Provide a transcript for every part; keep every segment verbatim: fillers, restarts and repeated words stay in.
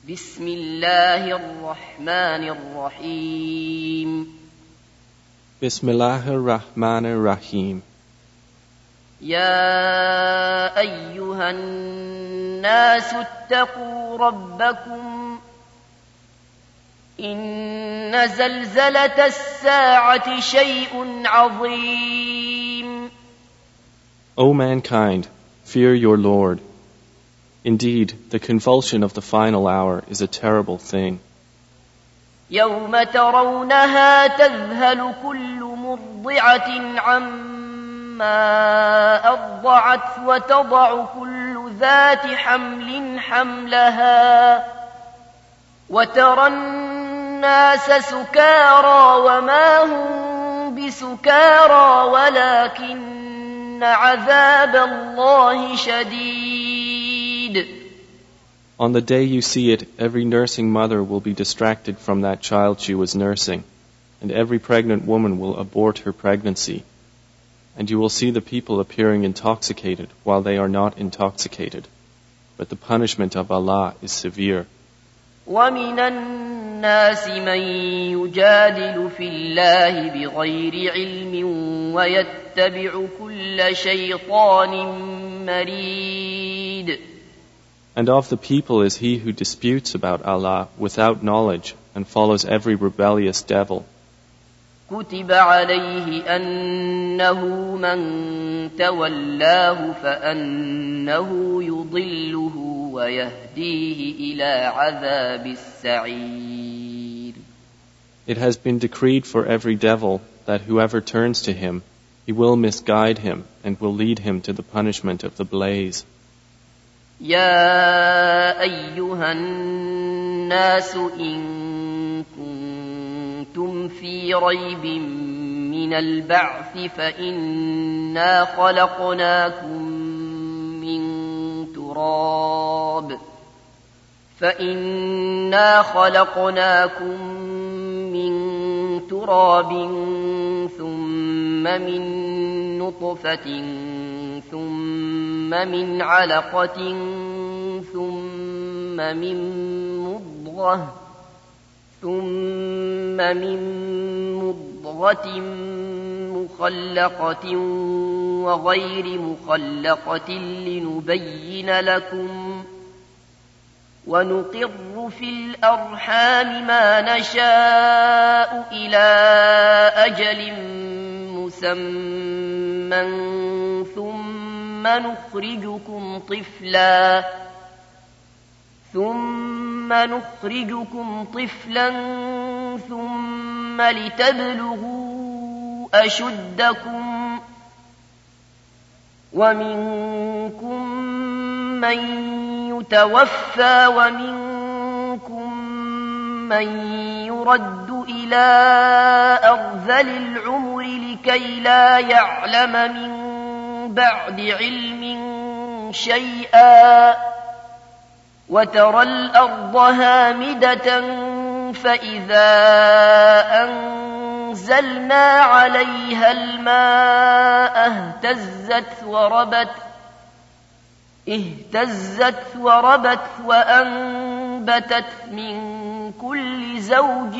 بسم الله الرحمن الرحيم بسم الله الرحمن الرحيم يا أيها الناس اتقوا ربكم إن زلزلة الساعة شيء عظيم. O mankind, fear your Lord. Indeed, the convulsion of the final hour is a terrible thing. يوم ترونها تذهل كل مرضعة عما أرضعت وتضع كل ذات حمل حملها وترى الناس سكارى وما هم بسكارى ولكن عذاب الله شديد. On the day you see it, every nursing mother will be distracted from that child she was nursing, and every pregnant woman will abort her pregnancy. And you will see the people appearing intoxicated while they are not intoxicated. But the punishment of Allah is severe. وَمِنَ النَّاسِ مَن يُجَادِلُ فِي اللَّهِ بِغَيْرِ عِلْمٍ وَيَتَّبِعُ كُلَّ شَيْطَانٍ مَرِيدٍ. And of the people is he who disputes about Allah without knowledge and follows every rebellious devil. كُتِبَ عَلَيْهِ أَنَّهُ مَن تَوَلَّاهُ فَأَنَّهُ يُضِلُّهُ وَيَهْدِيهِ إِلَى عَذَابِ السَّعِيرِ. It has been decreed for every devil that whoever turns to him, he will misguide him and will lead him to the punishment of the blaze. يا أيها الناس إن كنتم في ريب من البعث فإنا خلقناكم من تراب فإنا خلقناكم من تراب ثم من نطفة ثم من علقة ثم من مضغة ثم من مضغة مخلقة وغير مخلقة لنبين لكم ونقر في الأرحام ما نشاء إلى أجل مسمى ثم نخرجكم طفلا ثم نخرجكم طفلا ثم لتبلغوا أشدكم ومنكم من يتوفى ومنكم من يرد إلى أرذل العمر لكي لا يعلم من بعد علم شيئا وترى الأرض هامدة فإذا أنزلنا عليها الماء اهتزت وربت اهتزت وربت وأنبتت من كل زوج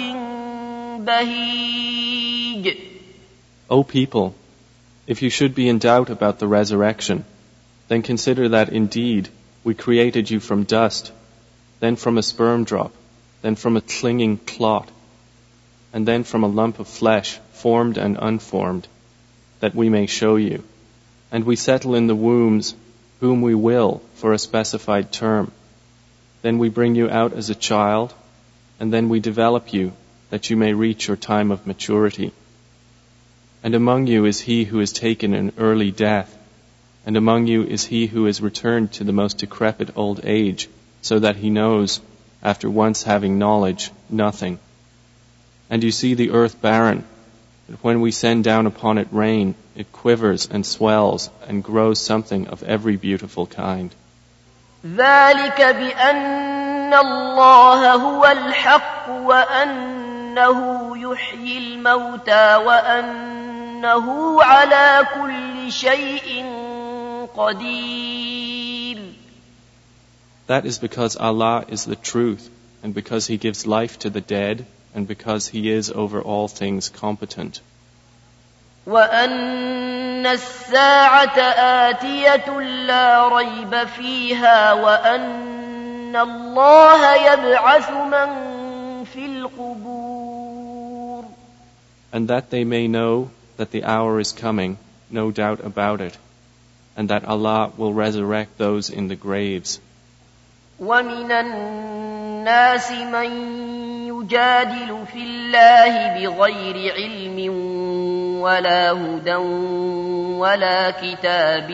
بهيج. O people, if you should be in doubt about the resurrection, then consider that indeed we created you from dust, then from a sperm drop, then from a clinging clot, and then from a lump of flesh, formed and unformed, that we may show you. And we settle in the wombs whom we will for a specified term. Then we bring you out as a child, and then we develop you that you may reach your time of maturity. And among you is he who is taken an early death, and among you is he who is returned to the most decrepit old age, so that he knows, after once having knowledge, nothing. And you see the earth barren, but when we send down upon it rain, it quivers and swells and grows something of every beautiful kind. ذلك بأن الله هو الحق وأنه يحيي الموتى وأنه على كل شيء قدير. That is because Allah is the truth, and because He gives life to the dead, and because He is over all things competent. وَأَنَّ السَّاعَةَ آتِيَةٌ لَا رَيْبَ فِيهَا وَأَنَّ اللَّهَ يَبْعَثُ مَن فِي الْقُبُورِ. And that they may know that the hour is coming, no doubt about it, and that Allah will resurrect those in the graves. وَمِنَ النَّاسِ مَن يُجَادِلُ فِي اللَّهِ بِغَيْرِ عِلْمٍ وَلَا هُدًى وَلَا كِتَابٍ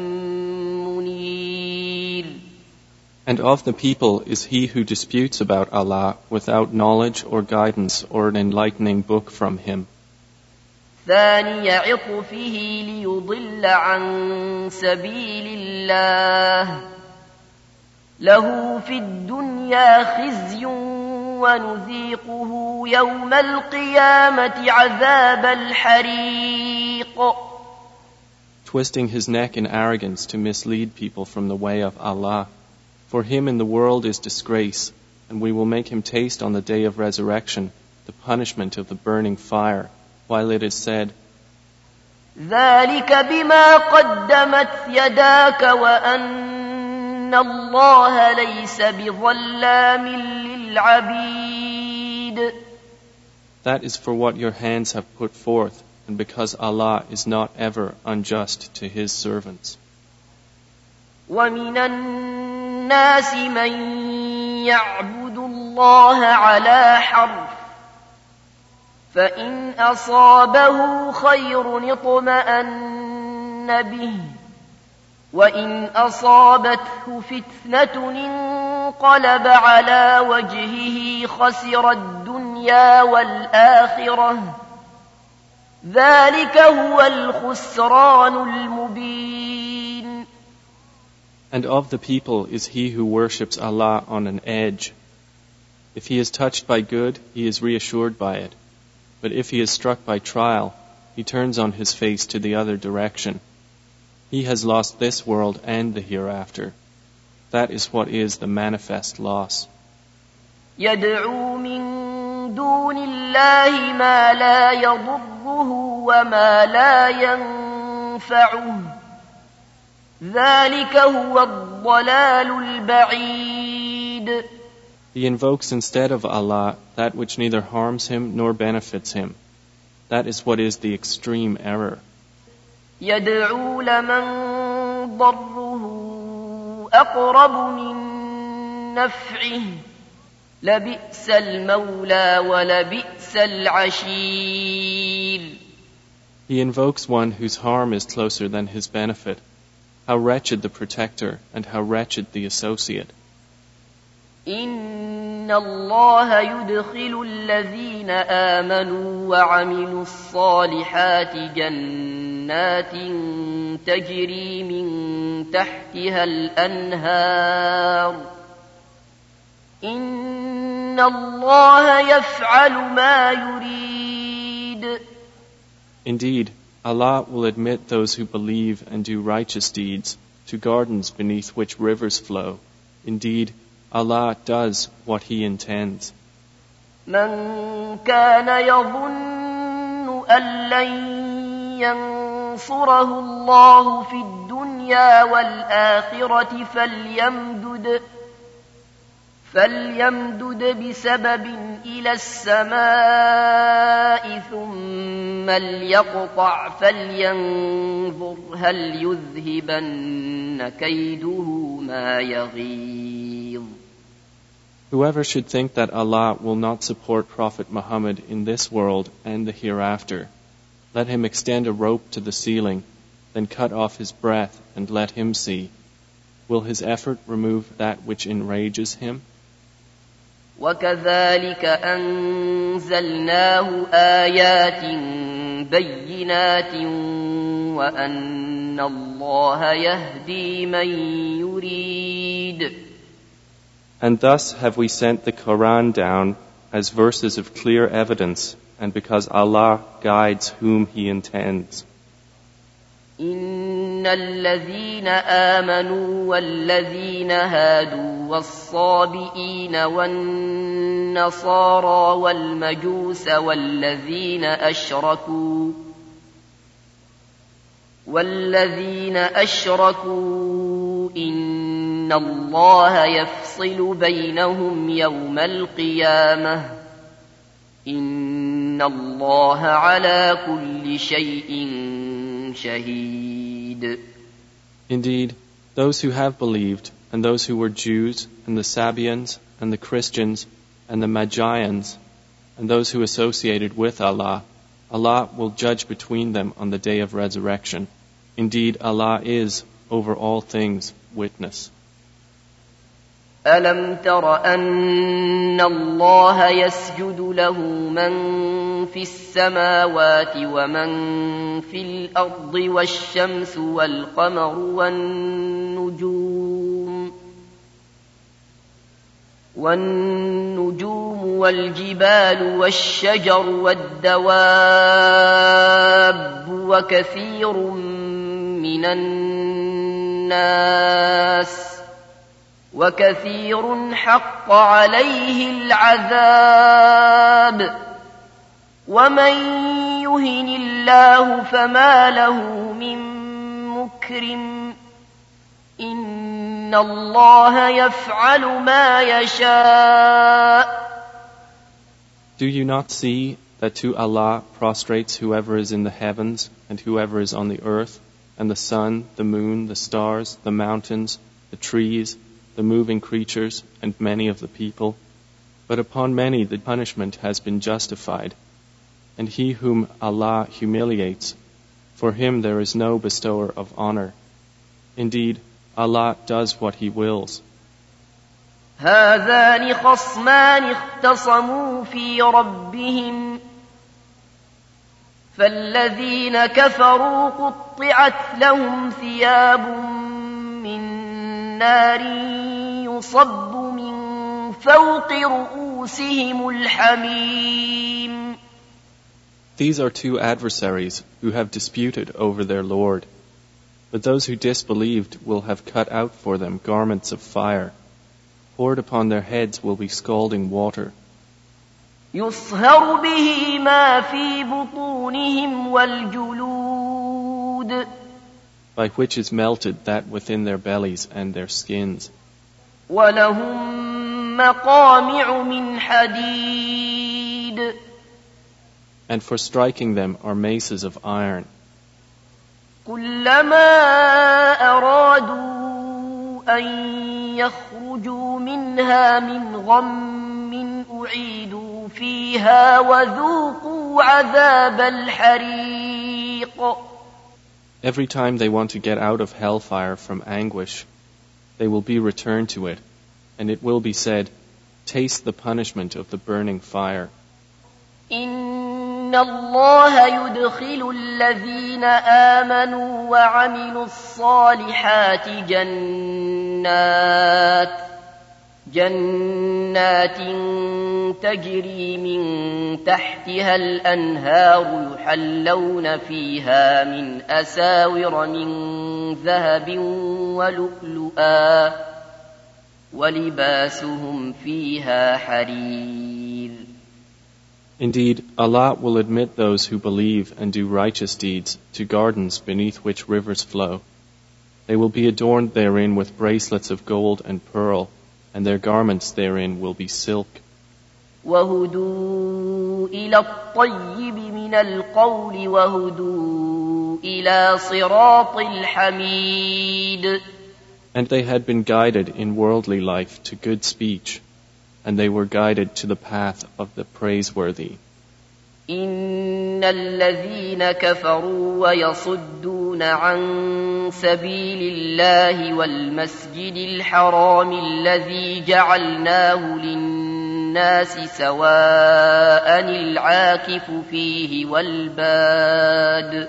مُنِيرٍ. And of the people is he who disputes about Allah without knowledge or guidance or an enlightening book from Him. ثاني عطفه ليضل عن سبيل الله له في الدنيا خزي ونذيقه يوم القيامة عذاب الحريق. Twisting his neck in arrogance to mislead people from the way of Allah. For him in the world is disgrace, and we will make him taste on the day of resurrection the punishment of the burning fire, while it is said, ذلك بما قدمت يداك وأن الله ليس بظلام للعبيد. That is for what your hands have put forth, and because Allah is not ever unjust to His servants. ومن الناس من يعبد الله على حرف فإن أصابه خير اطمأن به وإن أصابته فتنة انقلب على وجهه خسر الدنيا والآخرة ذلك هو الخسران المبين. And of the people is he who worships Allah on an edge. If he is touched by good, he is reassured by it. But if he is struck by trial, he turns on his face to the other direction. He has lost this world and the hereafter. That is what is the manifest loss. يدعو من دون الله ما لا يضره وما لا ينفعه ذلك هو الضلال البعيد. He invokes instead of Allah that which neither harms him nor benefits him. That is what is the extreme error. يدعو لمن ضره أقرب من نفعه لبئس المولى ولبئس العشير. He invokes one whose harm is closer than his benefit. How wretched the protector and how wretched the associate. إن الله يدخل الذين آمنوا وعملوا الصالحات جنات تجري من تحتها الأنهار إن الله يفعل ما يريد. Indeed, Allah will admit those who believe and do righteous deeds to gardens beneath which rivers flow. Indeed, Allah does what He intends. من كان يظن أن لن ينصره الله في الدنيا والآخرة فليمدد فليمدد بسبب إلى السماء ثم ليقطع فلينظر هل يذهبن كيده ما يغيظ. Whoever should think that Allah will not support Prophet Muhammad in this world and the hereafter, let him extend a rope to the ceiling, then cut off his breath and let him see. Will his effort remove that which enrages him? وكذلك أنزلناه آيات بينات وأن الله يهدي من يريد. And thus have we sent the Quran down as verses of clear evidence, and because Allah guides whom He intends. إن الذين آمنوا والذين هادوا والصابئين والنصارى والمجوس والذين أشركوا والذين أشركوا إن الله يفصل بينهم يوم القيامة إن الله على كل شيء شهيد. Indeed, those who have believed, and those who were Jews, and the Sabians, and the Christians, and the Magians, and those who associated with Allah, Allah will judge between them on the day of resurrection. Indeed, Allah is, over all things, witness. ألم تر أن الله يسجد له من في السماوات ومن في الأرض والشمس والقمر والنجوم والنجوم والجبال والشجر والدواب وكثير من الناس وكثير حق عليه العذاب ومن يهن الله فما له من مكرم إن الله يفعل ما يشاء. Do you not see that to Allah prostrates whoever is in the heavens and whoever is on the earth, and the sun, the moon, the stars, the mountains, the trees, the moving creatures, and many of the people? But upon many the punishment has been justified, and he whom Allah humiliates, for him there is no bestower of honor. Indeed, Allah does what He wills. هذان خصمان اختصموا في ربهم فالذين كفروا قطعت لهم ثياب من نار يصب من فوق رؤوسهم الحميم. These are two adversaries who have disputed over their Lord. But those who disbelieved will have cut out for them garments of fire. Poured upon their heads will be scalding water. يصهر به ما في بطونهم والجلود. By which is melted that within their bellies and their skins. ولهم مقامع من حديد. And for striking them are maces of iron. كلما أرادوا أن يخرجوا منها من غم أعيدوا فيها وذوقوا عذاب الحريق. Every time they want to get out of hellfire from anguish, they will be returned to it, and it will be said, taste the punishment of the burning fire. إن الله يدخل الذين آمنوا وعملوا الصالحات جنات جنات تجري من تحتها الأنهار يحلون فيها من أساور من ذهب ولؤلؤا ولباسهم فيها حرير. Indeed, Allah will admit those who believe and do righteous deeds to gardens beneath which rivers flow. They will be adorned therein with bracelets of gold and pearl, and their garments therein will be silk. وهدوا إلى الطيب من القول وهدوا إلى صراط الحميد. And they had been guided in worldly life to good speech, and they were guided to the path of the praiseworthy. إن الذين كفروا ويصدون عن سبيل الله والمسجد الحرام الذي جعلناه للناس سواء العاكف فيه والباد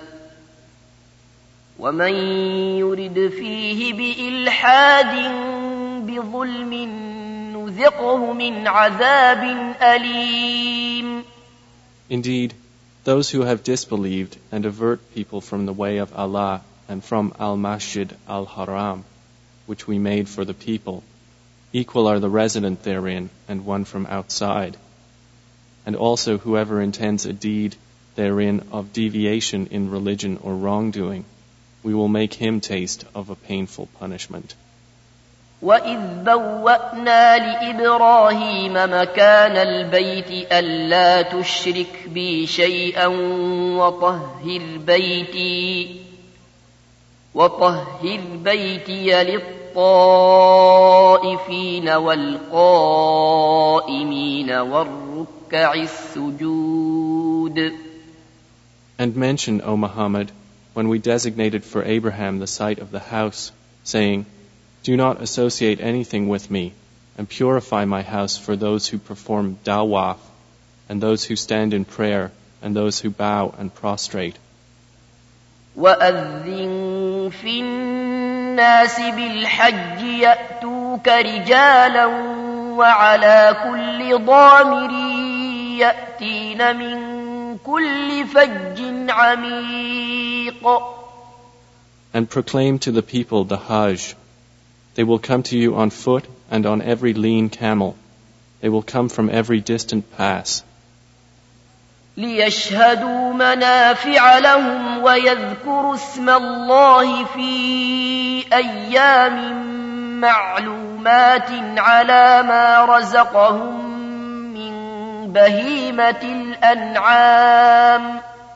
ومن يرد فيه بإلحاد بظلم نذقه من عذاب أليم. Indeed, those who have disbelieved and avert people from the way of Allah and from Al-Masjid Al-Haram, which we made for the people, Equal are the resident therein and one from outside. And also whoever intends a deed therein of deviation in religion or wrongdoing, we will make him taste of a painful punishment. وَإِذْ بَوَّأْنَا لِإِبْرَاهِيمَ مَكَانَ الْبَيْتِ أَلَّا تُشْرِكْ بِي شَيْئًا وَطَهِّرْ بَيْتِي وَطَهِّرْ بَيْتِيَ لِلطَّائِفِينَ وَالْقَائِمِينَ وَالرُّكَّعِ السُّجُودِ. And mention, O Muhammad, when we designated for Abraham the site of the house, saying, do not associate anything with me, and purify my house for those who perform dawaf, and those who stand in prayer, and those who bow and prostrate. وَأَذِّن فِي النَّاسِ بِالْحَجِّ يَأْتُوكَ رِجَالًا وَعَلَى كُلِّ ضَامِرٍ يَأْتِينَ مِنْ كُلِّ فَجٍّ عَمِيقٍ. And proclaim to the people the Hajj. They will come to you on foot and on every lean camel. They will come from every distant pass. لِيَشْهَدُوا مَنَافِعَ لَهُمْ وَيَذْكُرُوا اسْمَ اللَّهِ فِي أَيَّامٍ مَّعْلُومَاتٍ عَلَى مَا رَزَقَهُم مِّن بَهِيمَةِ الْأَنْعَامِ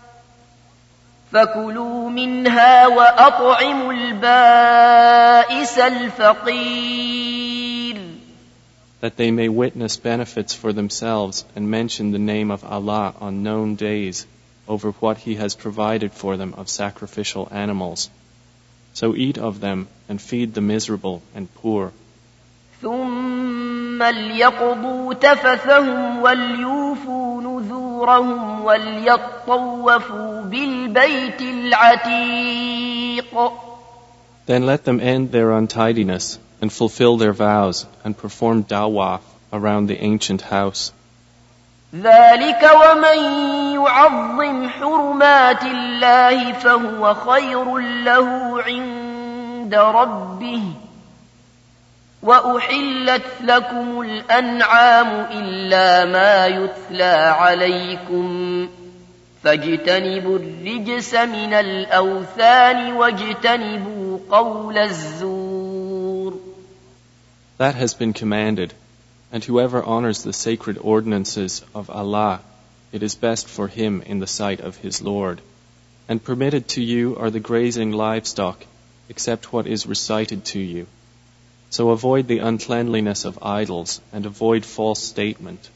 فَكُلُوا مِنْهَا وَأَطْعِمُوا الْبَائِسَ الْفَقِيرَ. That they may witness benefits for themselves and mention the name of Allah on known days over what He has provided for them of sacrificial animals. So eat of them and feed the miserable and poor. ثُمَّ لْيَقْضُوا تَفَثَهُمْ وَلْيُوفُوا نُذُورَهُمْ وَلْيَطَّوَّفُوا بِالْبَيْتِ الْعَتِيقِ. Then let them end their untidiness and fulfill their vows and perform dawaf around the ancient house. ذَلِكَ وَمَنْ يُعَظِّمْ حُرُمَاتِ اللَّهِ فَهُوَ خَيْرٌ لَهُ عِندَ رَبِّهِ. وَأُحِلَّتْ لَكُمُ الْأَنْعَامُ إِلَّا مَا يُتْلَى عَلَيْكُمْ فَاجْتَنِبُوا الرِّجْسَ مِنَ الْأَوْثَانِ وَاجْتَنِبُوا قَوْلَ الزُّورِ. That has been commanded, and whoever honors the sacred ordinances of Allah, it is best for him in the sight of his Lord. And permitted to you are the grazing livestock, except what is recited to you. So avoid the uncleanliness of idols and avoid false statement.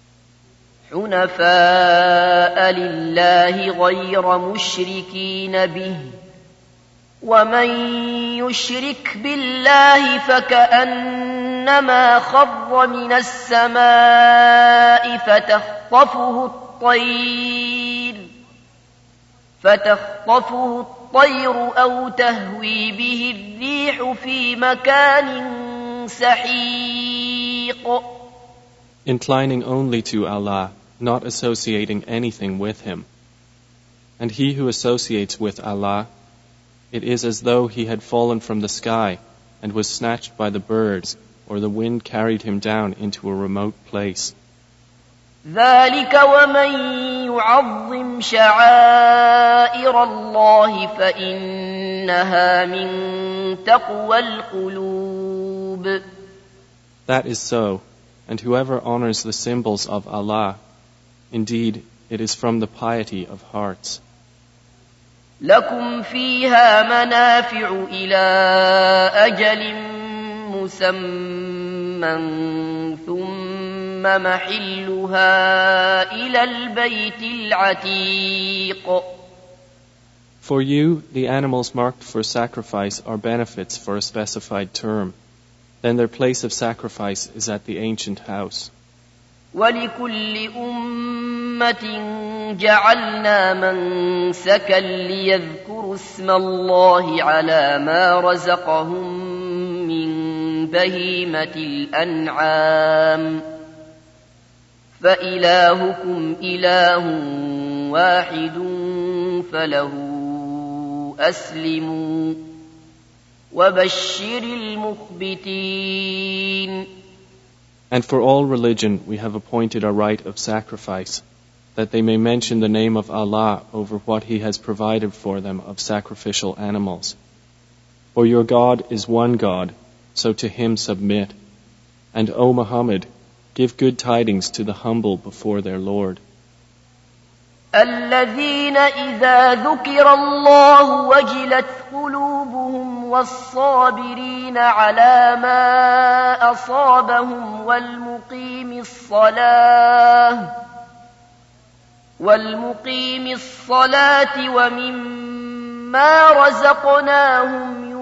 حُنَفَاءَ لِلَّهِ غَيْرَ مُشْرِكِينَ بِهِ وَمَنْ يُشْرِكْ بِاللَّهِ فَكَأَنَّمَا خَرَّ مِنَ السَّمَاءِ فَتَخْطَفُهُ الطَّيْرُ فتخطفه الطير أو تهوي به الريح في مكان سحيق. Inclining only to Allah, not associating anything with Him. And he who associates with Allah, it is as though he had fallen from the sky and was snatched by the birds, or the wind carried him down into a remote place. ذَلِكَ وَمَنْ يُعَظِّمْ شَعَائِرَ اللَّهِ فَإِنَّهَا مِنْ تَقْوَى الْقُلُوبِ. That is so, and whoever honors the symbols of Allah, indeed, it is from the piety of hearts. لَكُمْ فِيهَا مَنَافِعُ إِلَى أَجَلٍ مُّسَمًّى ثُمَّ مَحِلُّهَا إِلَى الْبَيْتِ الْعَتِيقِ. For you, the animals marked for sacrifice are benefits for a specified term. Then their place of sacrifice is at the ancient house. وَلِكُلِّ أُمَّةٍ جَعَلْنَا مَنسَكًا لِيَذْكُرُوا اسْمَ اللَّهِ عَلَى مَا رَزَقَهُم مِّن بَهِيمَةِ الْأَنْعَامِ فَإِلَٰهُكُمْ إِلَٰهٌ وَاحِدٌ فَلَهُ أَسْلِمُوا وَبَشِّرِ الْمُخْبِتِينَ. And for all religion we have appointed a rite of sacrifice, that they may mention the name of Allah over what He has provided for them of sacrificial animals. For your God is one God, so to Him submit. And O Muhammad, give good tidings to the humble before their Lord. الذين إذا ذكر الله وجلت قلوبهم والصابرين على ما أصابهم والمقيم الصلاة والمقيم الصلاة ومما رزقناهم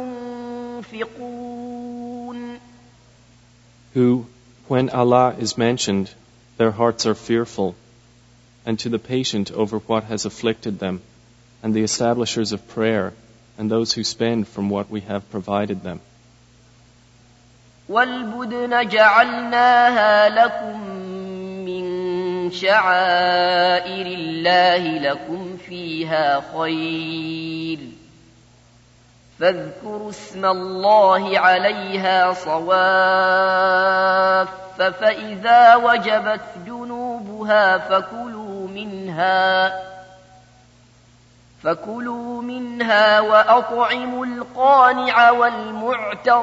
ينفقون. Who, when Allah is mentioned, their hearts are fearful, and to the patient over what has afflicted them, and the establishers of prayer, and those who spend from what we have provided them. وَالْبُدْنَ جَعَلْنَاهَا لَكُم مِّن شَعَائِرِ اللَّهِ لَكُمْ فِيهَا خَيْرٌ فاذكروا اسم الله عليها صواف فإذا وجبت جنوبها فكلوا منها فكلوا منها وأطعموا القانع والمعتر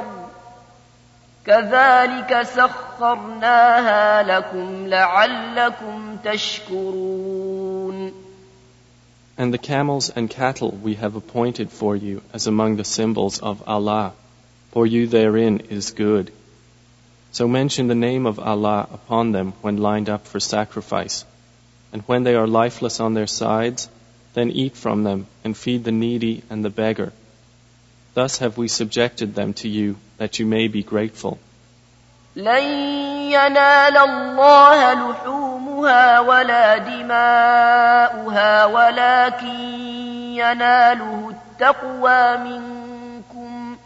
كذلك سخرناها لكم لعلكم تشكرون. And the camels and cattle we have appointed for you as among the symbols of Allah. For you therein is good. So mention the name of Allah upon them when lined up for sacrifice. And when they are lifeless on their sides, then eat from them and feed the needy and the beggar. Thus have we subjected them to you that you may be grateful. لن ينال الله لحومها ولا دماؤها ولكن يناله التقوى منكم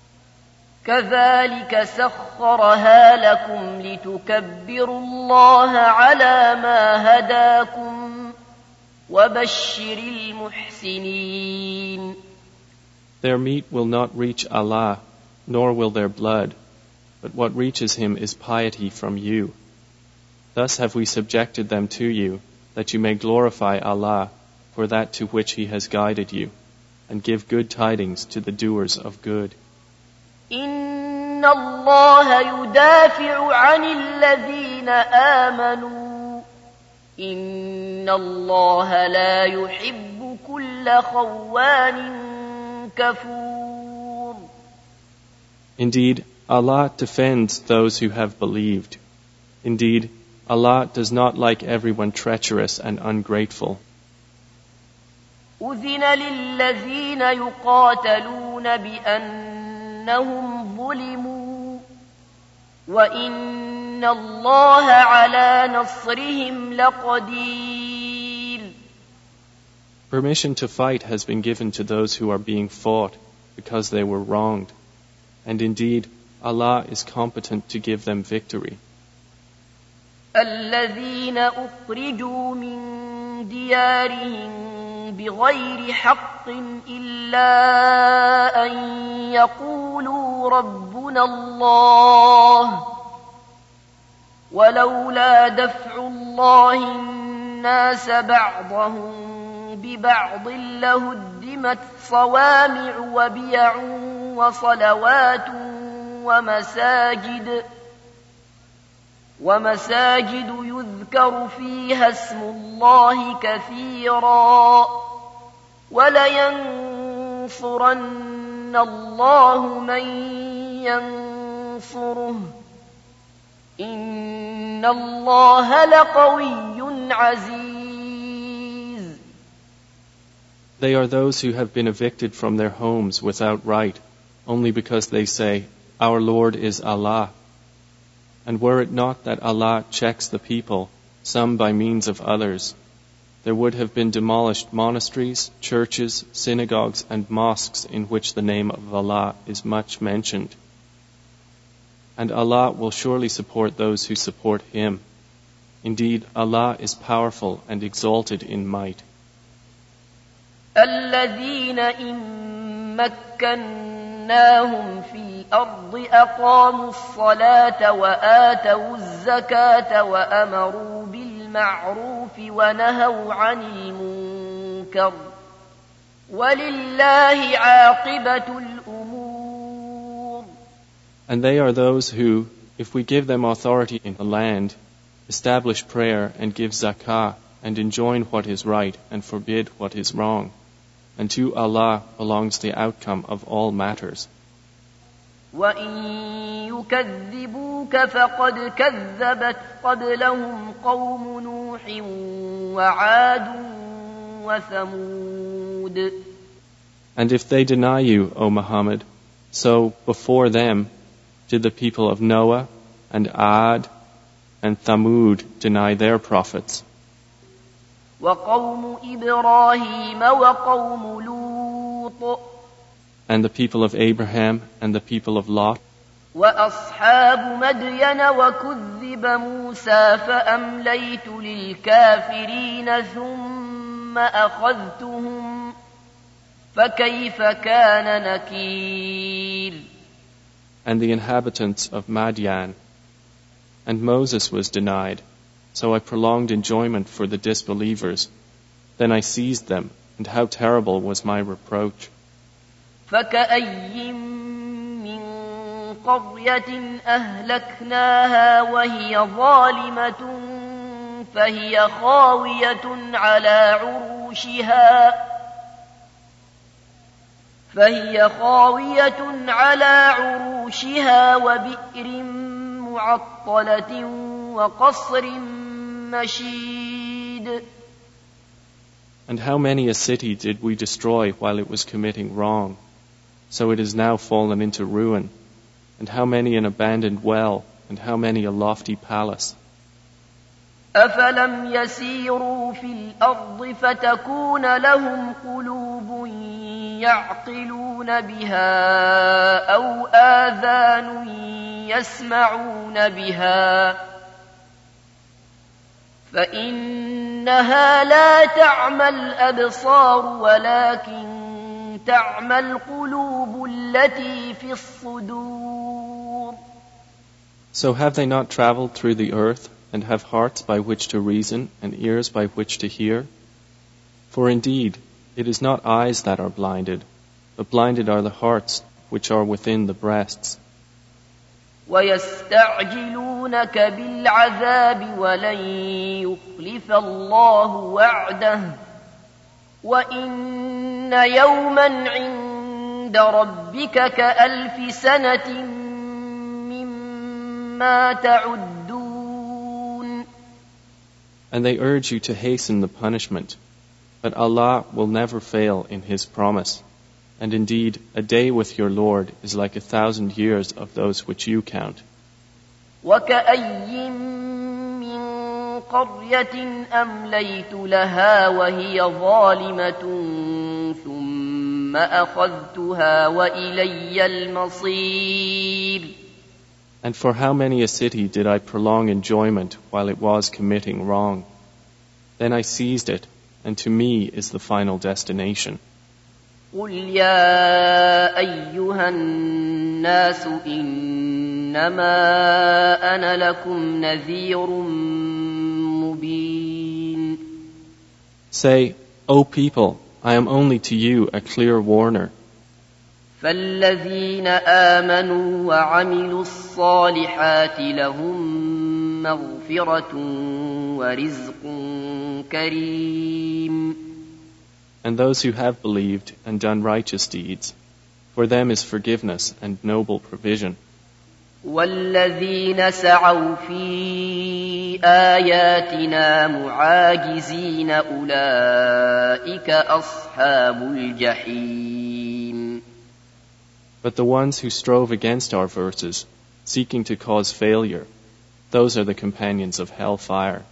كذلك سخرها لكم لتكبروا الله على ما هداكم وبشر المحسنين. Their meat will not reach Allah, nor will their blood, but what reaches Him is piety from you. Thus have we subjected them to you, that you may glorify Allah for that to which He has guided you, and give good tidings to the doers of good. إن الله يدافع عن الذين آمنوا إن الله لا يحب كل خوان كفور. Indeed, Allah defends those who have believed. Indeed, Allah does not like everyone treacherous and ungrateful. أذن للذين يقاتلون بأنهم ظلموا وإن الله على نصرهم لقدير. Permission to fight has been given to those who are being fought because they were wronged. And indeed, Allah is competent to give them victory. الذين أخرجوا من ديارهم بغير حق إلا أن يقولوا ربنا الله ولولا دفع الله الناس بعضهم ببعض لهدمت صوامع وبيع وصلوات ومساجد ومساجد يذكر فيها اسم الله كثيرا ولينصرن الله من ينصره إن الله لقوي عزيز. They are those who have been evicted from their homes without right, only because they say, Our Lord is Allah. And were it not that Allah checks the people, some by means of others, there would have been demolished monasteries, churches, synagogues, and mosques in which the name of Allah is much mentioned. And Allah will surely support those who support Him. Indeed, Allah is powerful and exalted in might. الذين إن مكن مكناهم في الأرض أقاموا الصلاة وآتوا الزكاة وأمروا بالمعروف ونهوا عن المنكر ولله عاقبة الأمور. And they are those who, if we give them authority in the land, establish prayer and give zakah and enjoin what is right and forbid what is wrong. And to Allah belongs the outcome of all matters. وَإِن يُكَذِّبُوكَ فَقَدْ كَذَّبَتْ قَبْلَهُمْ قَوْمُ نُوحٍ وَعَادٌ وَثَمُودُ. And if they deny you, O Muhammad, so before them did the people of Noah and Ad and Thamud deny their prophets. وَقَوْمُ إِبْرَاهِيمَ وَقَوْمُ لُوطٍ. And the people of Abraham and the people of Lot. وَأَصْحَابُ مَدْيَنَ وَكُذِّبَ مُوسَى فَأَمْلَيْتُ لِلْكَافِرِينَ ثُمَّ أَخَذْتُهُمْ فَكَيْفَ كَانَ نَكِيرِ. And the inhabitants of Madian. And Moses was denied, so I prolonged enjoyment for the disbelievers. Then I seized them, and how terrible was my reproach. فَكَأَيٍّ مِّن قَرْيَةٍ أَهْلَكْنَاهَا وَهِيَ ظَالِمَةٌ فَهِيَ خَاوِيَةٌ عَلَى عُرُوشِهَا فَهِيَ خَاوِيَةٌ عَلَى عُرُوشِهَا وَبِئْرٍ مُعَطَّلَةٍ وَقَصْرٍ مَشِيدٍ. And how many a city did we destroy while it was committing wrong, so it is now fallen into ruin, and how many an abandoned well, and how many a lofty palace. أَفَلَمْ يَسِيرُوا فِي الْأَرْضِ فَتَكُونَ لَهُمْ قُلُوبٌ يَعْقِلُونَ بِهَا أَوْ آذَانٌ يَسْمَعُونَ بِهَا فَإِنَّهَا لَا تَعْمَى الْأَبْصَارُ وَلَكِنْ تَعْمَى الْقُلُوبُ الَّتِي فِي الصُّدُورِ. So have they not traveled through the earth, and have hearts by which to reason, and ears by which to hear? For indeed, it is not eyes that are blinded, but blinded are the hearts which are within the breasts. وَيَسْتَعْجِلُونَكَ بِالْعَذَابِ وَلَنْ يُخْلِفَ اللَّهُ وَعْدَهُ وَإِنَّ يَوْمًا عِندَ رَبِّكَ كَأَلْفِ سَنَةٍ مِّمَّا تَعُدُّونَ. And they urge you to hasten the punishment, but Allah will never fail in His promise. And indeed, a day with your Lord is like a thousand years of those which you count. وَكَأَيٍّ مِّن قَرْيَةٍ أَمْلَيْتُ لَهَا وَهِيَ ظَالِمَةٌ ثُمَّ أَخَذْتُهَا وَإِلَيَّ الْمَصِيرُ. And for how many a city did I prolong enjoyment while it was committing wrong? Then I seized it, and to me is the final destination. قُلْ يَا أَيُّهَا النَّاسُ إِنَّمَا أَنَا لَكُمْ نَذِيرٌ مُبِينٌ. Say, O people, I am only to you a clear warner. فَالَّذِينَ آمَنُوا وَعَمِلُوا الصَّالِحَاتِ لَهُم مَّغْفِرَةٌ وَرِزْقٌ كَرِيمٌ. And those who have believed and done righteous deeds, for them is forgiveness and noble provision. وَالَّذِينَ سَعَوْا فِي آيَاتِنَا مُعَاجِزِينَ أُولَئِكَ أَصْحَابُ الْجَحِيمِ. But the ones who strove against our verses, seeking to cause failure, those are the companions of hellfire.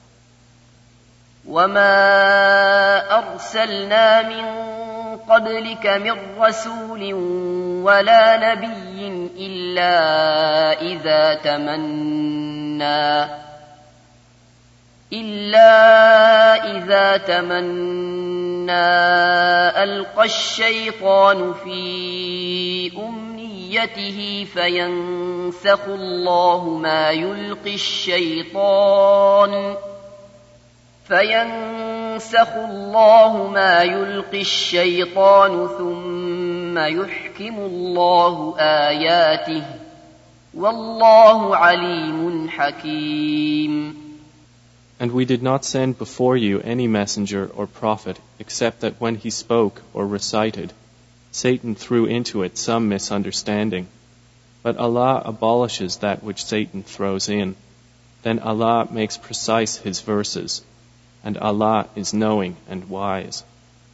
وَمَا أَرْسَلْنَا مِن قَبْلِكَ مِن رَّسُولٍ وَلَا نَبِيٍّ إِلَّا إِذَا تَمَنَّى إِلَّا إِذَا تَمَنَّى أَلْقَى الشَّيْطَانُ فِي أُمْنِيَّتِهِ ذريته فينسخ الله ما يلقي الشيطان فينسخ الله ما يلقي الشيطان ثم يحكم الله آياته والله عليم حكيم. And we did not send before you any messenger or prophet except that when he spoke or recited, Satan threw into it some misunderstanding. But Allah abolishes that which Satan throws in. Then Allah makes precise His verses, and Allah is knowing and wise.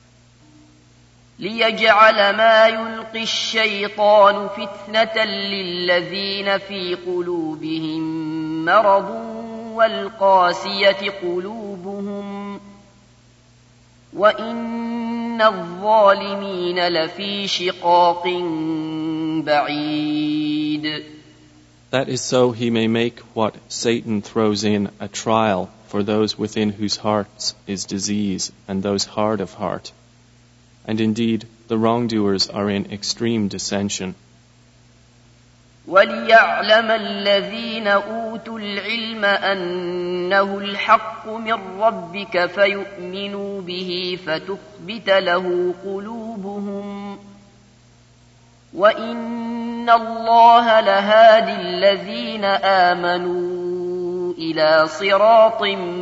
ليجعل ما يلقي الشيطان فتنة للذين في قلوبهم مرض والقاسية قلوبهم وإن الظالمين لفي شقاق بعيد. That is so he may make what Satan throws in a trial for those within whose hearts is disease and those hard of heart. And indeed, the wrongdoers are in extreme dissension. وَلِيَعْلَمَ الَّذِينَ أُوتُوا الْعِلْمَ أَنَّهُ الْحَقُّ مِنْ رَبِّكَ فَيُؤْمِنُوا بِهِ فَتُخْبِتَ لَهُ قُلُوبُهُمْ وَإِنَّ اللَّهَ لَهَادِ الَّذِينَ آمَنُوا إِلَى صِرَاطٍ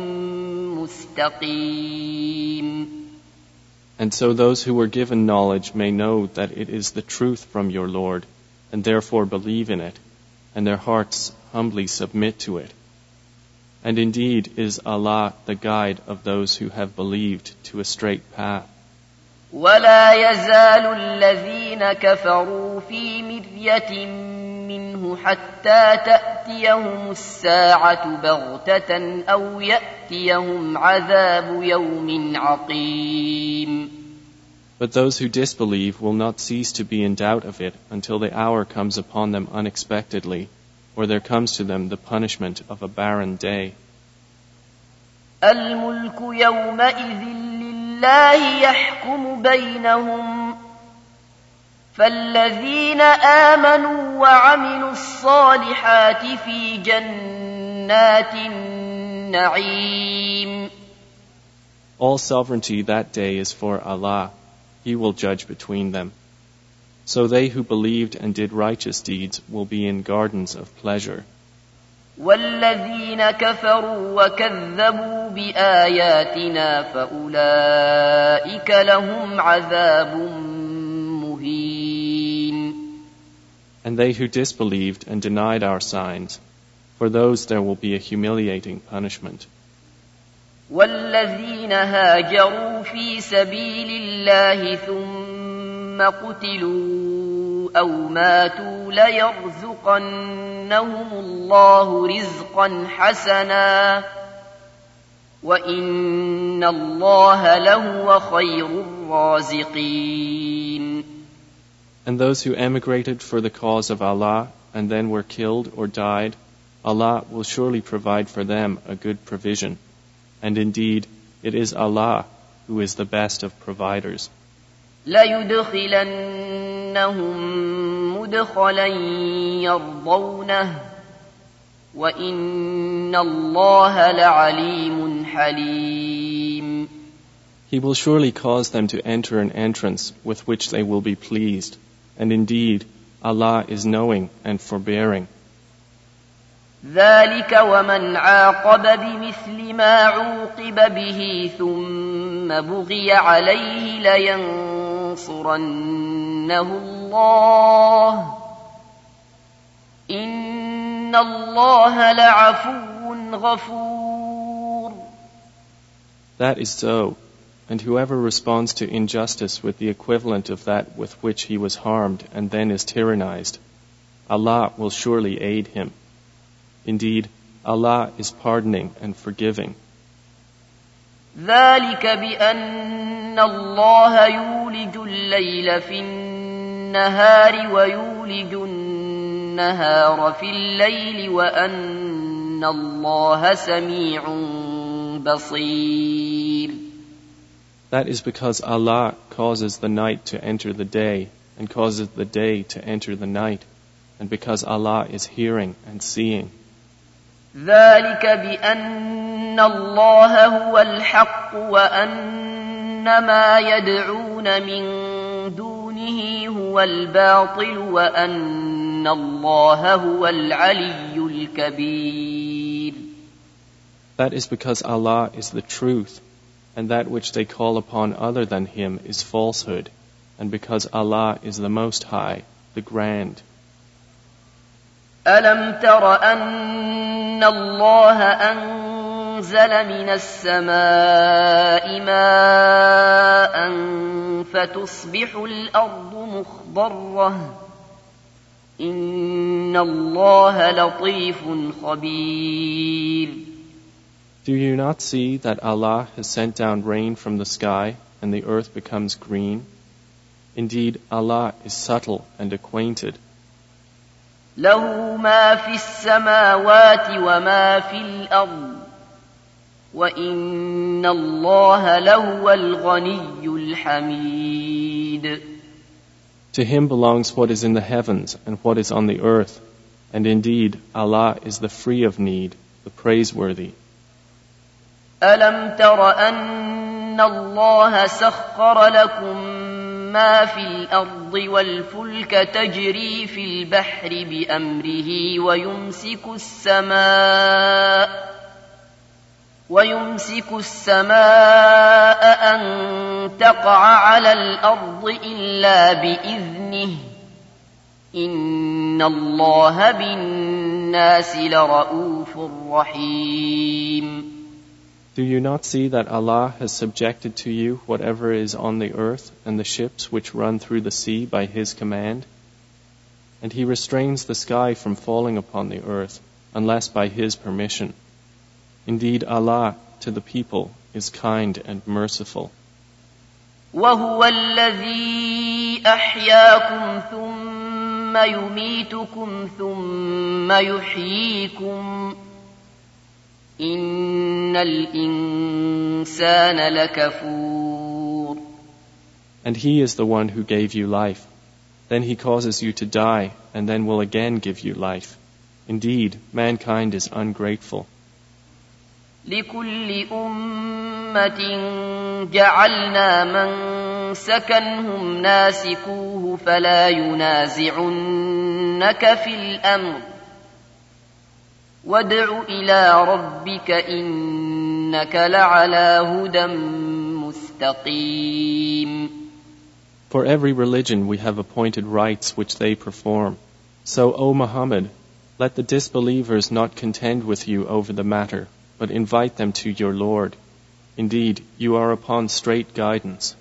مُسْتَقِيمٍ. And so those who were given knowledge may know that it is the truth from your Lord, and therefore believe in it, and their hearts humbly submit to it. And indeed is Allah the guide of those who have believed to a straight path. وَلَا يَزَالُ الَّذِينَ كَفَرُوا فِي مِرْيَةٍ مِّنْهُ حَتَّى تَأْتِيَهُمُ السَّاعَةُ بَغْتَةً أَوْ يَأْتِيَهُمْ عَذَابُ يَوْمٍ عَقِيمٍ. But those who disbelieve will not cease to be in doubt of it until the hour comes upon them unexpectedly, or there comes to them the punishment of a barren day. الْمُلْكُ يَوْمَئِذٍ لِلَّهِ يَحْكُمُ بَيْنَهُمْ فَالَّذِينَ آمَنُوا وَعَمِلُوا الصَّالِحَاتِ فِي جَنَّاتِ النَّعِيمِ. All sovereignty that day is for Allah. He will judge between them. So they who believed and did righteous deeds will be in gardens of pleasure. وَالَّذِينَ كَفَرُوا وَكَذَّبُوا بِآيَاتِنَا فَأُولَئِكَ لَهُمْ عَذَابٌ مُهِينٌ. And they who disbelieved and denied our signs, for those there will be a humiliating punishment. وَالَّذِينَ هَاجَرُوا فِي سَبِيلِ اللَّهِ ثُمَّ قُتِلُوا أَوْ مَاتُوا لَيَرْزُقَنَّهُمُ اللَّهُ رِزْقًا حَسَنًا وَإِنَّ اللَّهَ لَهُوَ خَيْرُ الرَّازِقِينَ. And those who emigrated for the cause of Allah and then were killed or died, Allah will surely provide for them a good provision. And indeed, it is Allah who is the best of providers. لَيُدْخِلَنَّهُمْ مُدْخَلًا يَرْضَوْنَهُ وَإِنَّ اللَّهَ لَعَلِيمٌ حَلِيمٌ. He will surely cause them to enter an entrance with which they will be pleased. And indeed, Allah is knowing and forbearing. ذَلِكَ وَمَنْ عَاقَبَ بِمِثْلِ مَا عُوقِبَ بِهِ ثُمَّ بُغِيَ عَلَيْهِ لَيَنصُرَنَّهُ اللَّهُ إِنَّ اللَّهَ لَعَفُوٌّ غَفُورٌ. That is so, and whoever responds to injustice with the equivalent of that with which he was harmed and then is tyrannized, Allah will surely aid him. Indeed, Allah is pardoning and forgiving. ذَلِكَ بِأَنَّ اللَّهَ يُولِجُ اللَّيْلَ فِي النَّهَارِ وَيُولِجُ النَّهَارَ فِي اللَّيْلِ وَأَنَّ اللَّهَ سَمِيعٌ بَصِيرٌ. That is because Allah causes the night to enter the day and causes the day to enter the night. and because Allah is hearing and seeing. ذلك بأن الله هو الحق وأن ما يدعون من دونه هو الباطل وأن الله هو العلي الكبير. That is because Allah is the truth, and that which they call upon other than Him is falsehood, and because Allah is the Most High, the Grand. ألم تر أن الله أنزل من السماء ماء فتصبح الأرض مخضرة إن الله لطيف خبير. Do you not see that Allah has sent down rain from the sky and the earth becomes green? Indeed, Allah is subtle and acquainted. له ما في السماوات وما في الأرض وإن الله لهو الغني الحميد. To Him belongs what is in the heavens and what is on the earth, and indeed Allah is the free of need, the praiseworthy. ألم تر أن الله سخر لكم ما في الأرض والفلك تجري في البحر بأمره ويمسك السماء ويمسك السماء أن تقع على الأرض إلا بإذنه إن الله بالناس لرؤوف رحيم. Do you not see that Allah has subjected to you whatever is on the earth and the ships which run through the sea by His command? And He restrains the sky from falling upon the earth unless by His permission. Indeed, Allah to the people is kind and merciful. وهو الذي أحياكم ثم يميتكم ثم يحييكم إن الإنسان لكفور. And He is the one who gave you life. Then He causes you to die and then will again give you life. Indeed, mankind is ungrateful. لكل أمة جعلنا من سكنهم ناسكوه فلا ينازعنك في الأمر وادع إلى ربك إنك لعلى هدى مستقيم. For every religion we have appointed rites which they perform. So, O Muhammad, let the disbelievers not contend with you over the matter, but invite them to your Lord. Indeed, you are upon straight guidance.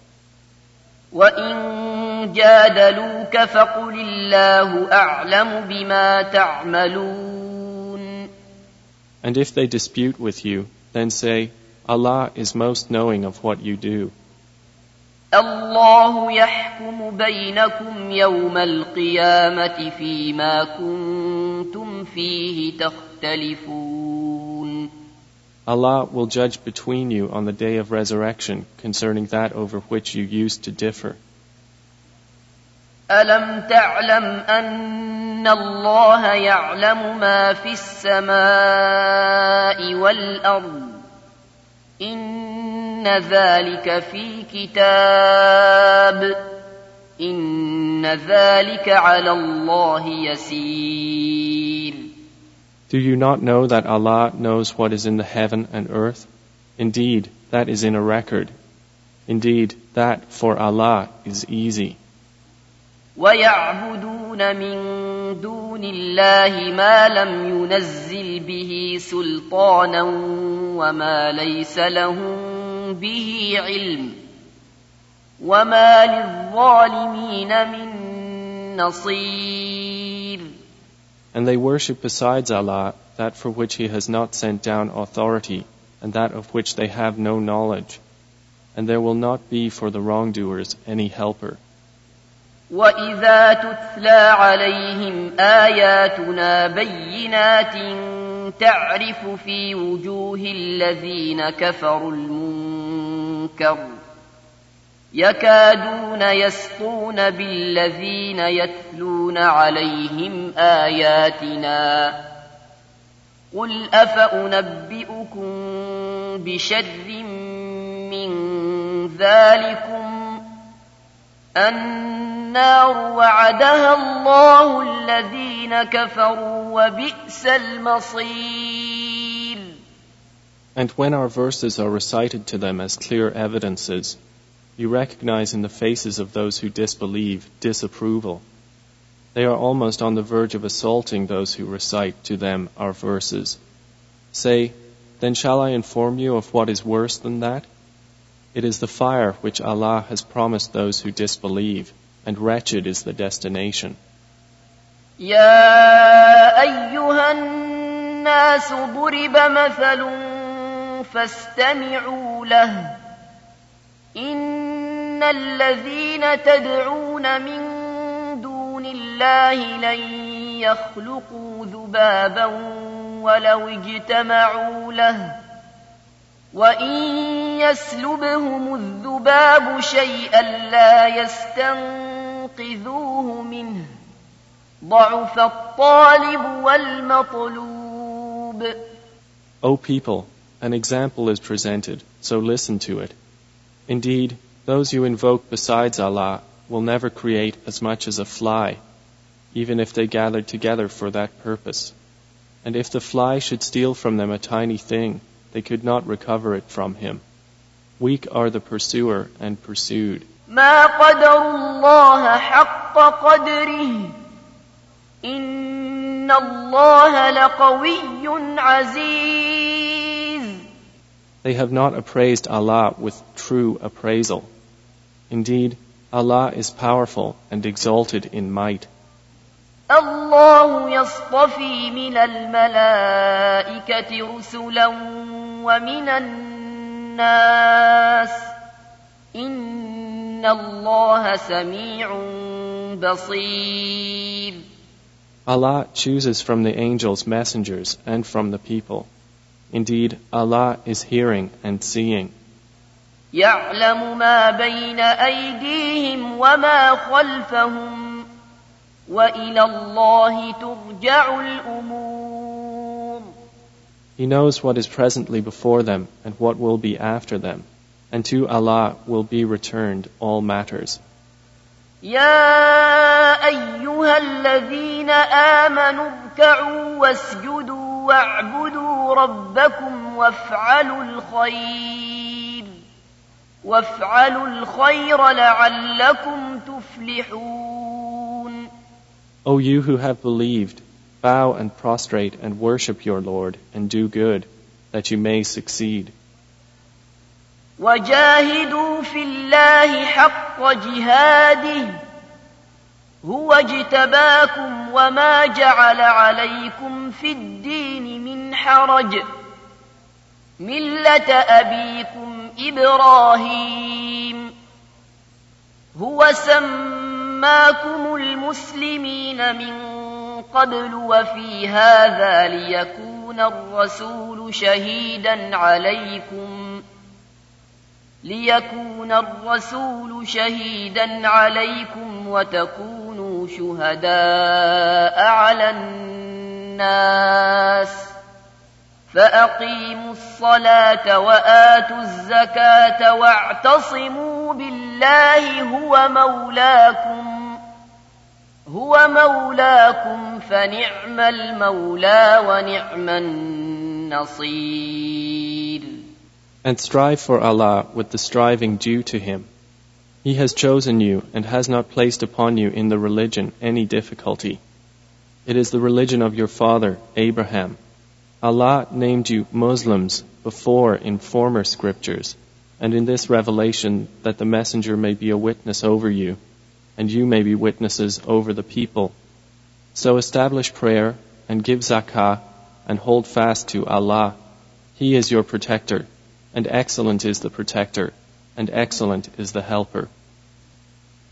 وَإِن جَادَلُوكَ فَقُلِ اللَّهُ أَعْلَمُ بِمَا تَعْمَلُونَ. And if they dispute with you, then say, Allah is most knowing of what you do. الله يحكم بينكم يوم القيامة فيما كنتم فيه تختلفون. Allah will judge between you on the day of resurrection concerning that over which you used to differ. ألم تعلم أن الله يعلم ما في السماء والأرض إن ذلك في كتاب إن ذلك على الله يسير. Do you not know that Allah knows what is in the heaven and earth? Indeed, that is in a record. Indeed, that for Allah is easy. وَيَعْبُدُونَ مِن دُونِ اللَّهِ مَا لَمْ يُنَزِّلْ بِهِ سُلْطَانًا وَمَا لَيْسَ لَهُم بِهِ عِلْمٌ وَمَا لِلظَّالِمِينَ مِن نَصِيرٍ. And they worship besides Allah that for which He has not sent down authority and that of which they have no knowledge. And there will not be for the wrongdoers any helper. وَإِذَا تُتْلَى عَلَيْهِمْ آيَاتُنَا بَيِّنَاتٍ تَعْرِفُ فِي وُجُوهِ الَّذِينَ كَفَرُوا الْمُنكَرَ يكادون يسطون بالذين يتلون عليهم آياتنا قل أفأنبئكم بشر من ذلكم النار وعدها الله الذين كفروا وبئس المصير. And when our verses are recited to them as clear evidences, you recognize in the faces of those who disbelieve disapproval. They are almost on the verge of assaulting those who recite to them our verses. Say, then shall I inform you of what is worse than that? It is the fire which Allah has promised those who disbelieve, and wretched is the destination. يا أيها الناس ضرب مثل فاستمعوا له إن الذين تدعون من دون الله لن يخلقوا ذبابا ولو اجتمعوا له وإن يسلبهم الذباب شيئا لا يستنقذوه منه ضعف الطالب والمطلوب. O people, an example is presented, so listen to it. Indeed, those you invoke besides Allah will never create as much as a fly, even if they gathered together for that purpose. And if the fly should steal from them a tiny thing, they could not recover it from him. Weak are the pursuer and pursued. ما قدر الله حق قدره إن الله لقوي عزيز. They have not appraised Allah with true appraisal. Indeed, Allah is powerful and exalted in might. الله يصطفي من الملائكة رسلا ومن الناس إن الله سميع بصير. Allah chooses from the angels messengers and from the people. Indeed, Allah is hearing and seeing. يعلم ما بين أيديهم وما خلفهم وإلى الله ترجع الأمور. He knows what is presently before them and what will be after them, and to Allah will be returned all matters. يا أيها الذين آمنوا اركعوا واسجدوا واعبدوا ربكم وافعلوا الخير وافعلوا الخير لعلكم تفلحون. O you who have believed, bow and prostrate and worship your Lord and do good, that you may succeed. وجاهدوا في الله حق جهاده هو اجتباكم وما جعل عليكم في الدين من حرج ملة أبيكم إبراهيم هو سماكم المسلمين من قبل وفي هذا ليكون الرسول شهيدا عليكم ليكون الرسول شهيدا عليكم وتكونوا شهداء على الناس فأقيموا الصلاة وآتوا الزكاة واعتصموا بالله هو مولاكم هو مولاكم فنعم المولى ونعم النصير. And strive for Allah with the striving due to Him. He has chosen you and has not placed upon you in the religion any difficulty. It is the religion of your father, Abraham. Allah named you Muslims before in former scriptures, and in this revelation that the messenger may be a witness over you, and you may be witnesses over the people. So establish prayer and give zakah and hold fast to Allah. He is your protector, and excellent is the protector, and excellent is the helper.